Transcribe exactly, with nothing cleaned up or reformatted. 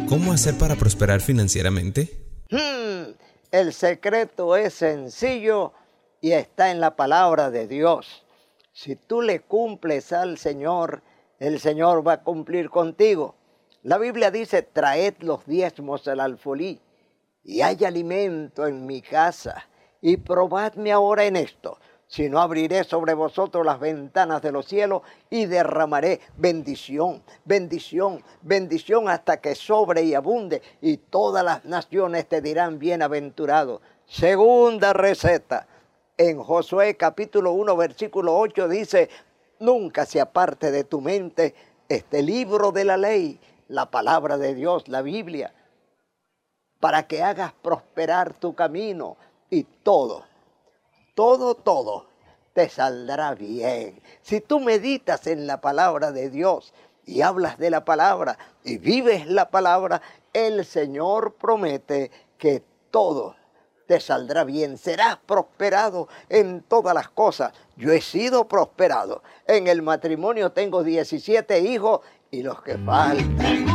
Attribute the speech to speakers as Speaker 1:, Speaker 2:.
Speaker 1: ¿Cómo hacer para prosperar financieramente?
Speaker 2: Hmm, el secreto es sencillo y está en la palabra de Dios. Si tú le cumples al Señor, el Señor va a cumplir contigo. La Biblia dice, traed los diezmos al alfolí y hay alimento en mi casa. Y probadme ahora en esto, si no abriré sobre vosotros las ventanas de los cielos y derramaré bendición, bendición, bendición hasta que sobre y abunde, y todas las naciones te dirán bienaventurado. Segunda receta, en Josué capítulo uno, versículo ocho dice, nunca se aparte de tu mente este libro de la ley, la palabra de Dios, la Biblia, para que hagas prosperar tu camino y todo, todo, todo te saldrá bien. Si tú meditas en la palabra de Dios y hablas de la palabra y vives la palabra, el Señor promete que todo te saldrá bien. Serás prosperado en todas las cosas. Yo he sido prosperado. En el matrimonio tengo diecisiete hijos y los que faltan.